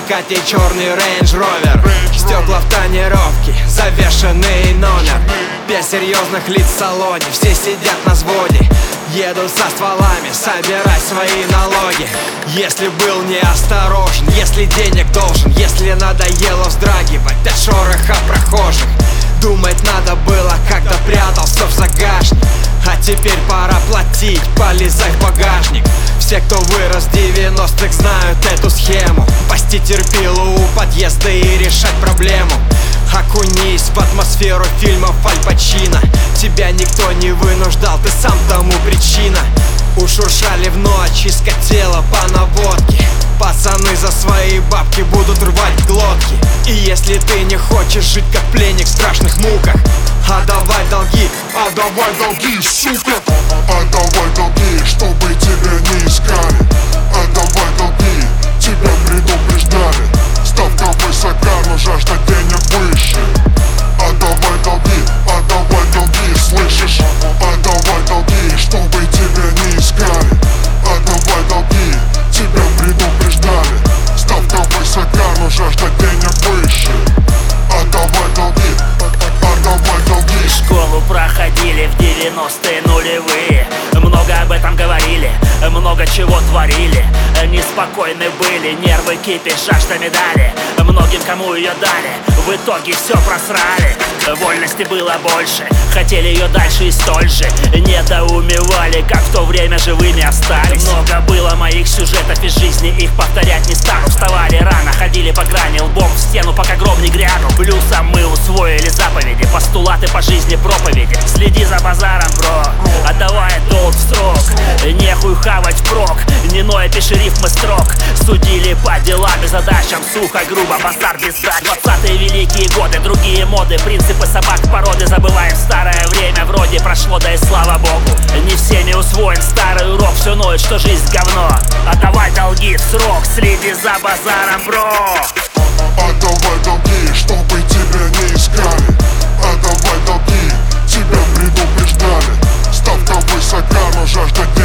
закате черный Range Rover. Стекла в тонировке, завешенный номер. Без серьезных лиц в салоне, все сидят на взводе. Едут со стволами, собирай свои налоги. Если был неосторожен, если денег должен, если надоело вздрагивать от шороха прохожих. Думать надо было, когда прятался в загашник. А теперь пора платить, полезай в багажник. Все, кто вырос в 90-х, знают эту схему. Пасти терпилу у подъезда и решать проблему. Окунись в атмосферу фильмов Аль Пачино. Тебя никто не вынуждал, ты сам тому причина. Ушуршали в ночь, искать тело по наводке. Пацаны за свои бабки будут рвать глотки. И если ты не хочешь жить как пленник в страшных муках, отдавай долги, сука. Отдавай долги, чтобы тебя не искали. Отдавай долги, тебя предупреждали. Ставка высока, но жажда денег выше. Отдавай долги, слышишь? Отдавай долги, чтобы тебя не искали. Отдавай долги, тебя предупреждали. Ставка высока, но жажда денег выше. Отдавай долги, отдавай долги. Школу проходили в 90-е нулевые. Много об этом говорили, много чего творили. Неспокойны были, нервы кипиш, жажда медали. Многим, кому ее дали, в итоге все просрали. Вольности было больше, хотели ее дальше и столь же. Недоумевали, как в то время живыми остались. Много было моих сюжетов из жизни, их повторять не стану. Вставали рано, ходили по грани, лбом в стену, пока гром не грянул. Плюсом мы усвоили заповеди, постулаты по жизни проповеди. Следи за базаром, бро, отдавай долг в срок. Нехуй хавать впрок, не ноя, пиши рифмы строк. Судили по делам и задачам, сухо, грубо, базар без сдач. 20-е великие годы, другие моды, принципы собак породы. Забываем старое время, вроде прошло, да и слава богу. Не всеми усвоен старый урок, все ноет, что жизнь говно. Отдавай долги в срок, следи за базаром, бро. Отдавай долги, чтобы тебя не искали. Отдавай долги, тебя предупреждали. Ставка высока, но жажда